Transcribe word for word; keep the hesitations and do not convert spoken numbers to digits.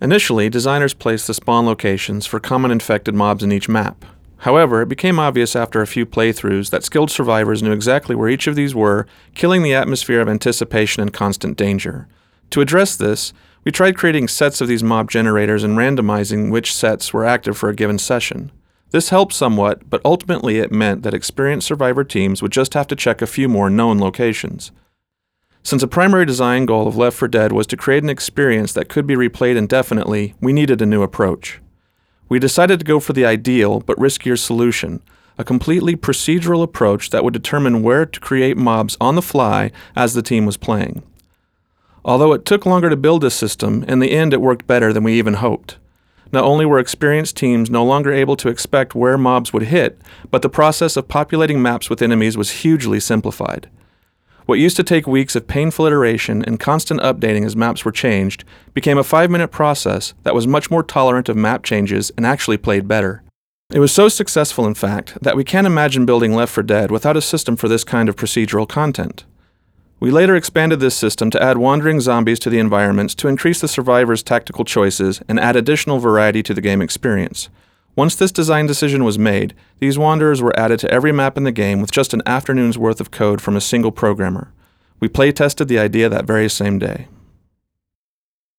Initially, designers placed the spawn locations for common infected mobs in each map. However, it became obvious after a few playthroughs that skilled survivors knew exactly where each of these were, killing the atmosphere of anticipation and constant danger. To address this, we tried creating sets of these mob generators and randomizing which sets were active for a given session. This helped somewhat, but ultimately it meant that experienced survivor teams would just have to check a few more known locations. Since a primary design goal of Left four Dead was to create an experience that could be replayed indefinitely, we needed a new approach. We decided to go for the ideal but riskier solution, a completely procedural approach that would determine where to create mobs on the fly as the team was playing. Although it took longer to build this system, in the end it worked better than we even hoped. Not only were experienced teams no longer able to expect where mobs would hit, but the process of populating maps with enemies was hugely simplified. What used to take weeks of painful iteration and constant updating as maps were changed became a five-minute process that was much more tolerant of map changes and actually played better. It was so successful, in fact, that we can't imagine building Left four Dead without a system for this kind of procedural content. We later expanded this system to add wandering zombies to the environments to increase the survivors' tactical choices and add additional variety to the game experience. Once this design decision was made, these wanderers were added to every map in the game with just an afternoon's worth of code from a single programmer. We play-tested the idea that very same day.